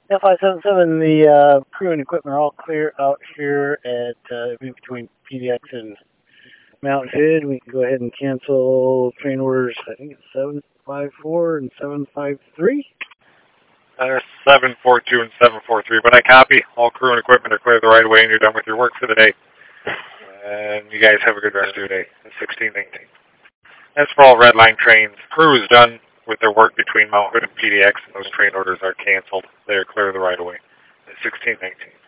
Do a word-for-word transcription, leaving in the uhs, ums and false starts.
F five seven seven, the uh, crew and equipment are all clear out here at uh, in between P D X and Mount Hood. We can go ahead and cancel train orders. I think it's seven five four and seven five three. There's seven four two and seven four three, but I copy. All crew and equipment are clear the right away, and you're done with your work for the day. And you guys have a good rest of your day. sixteen nineteen. That's for all Red Line trains. Crew is done with their work between Mount Hood and P D X, and those train orders are canceled. They are clear the right away. sixteen nineteen.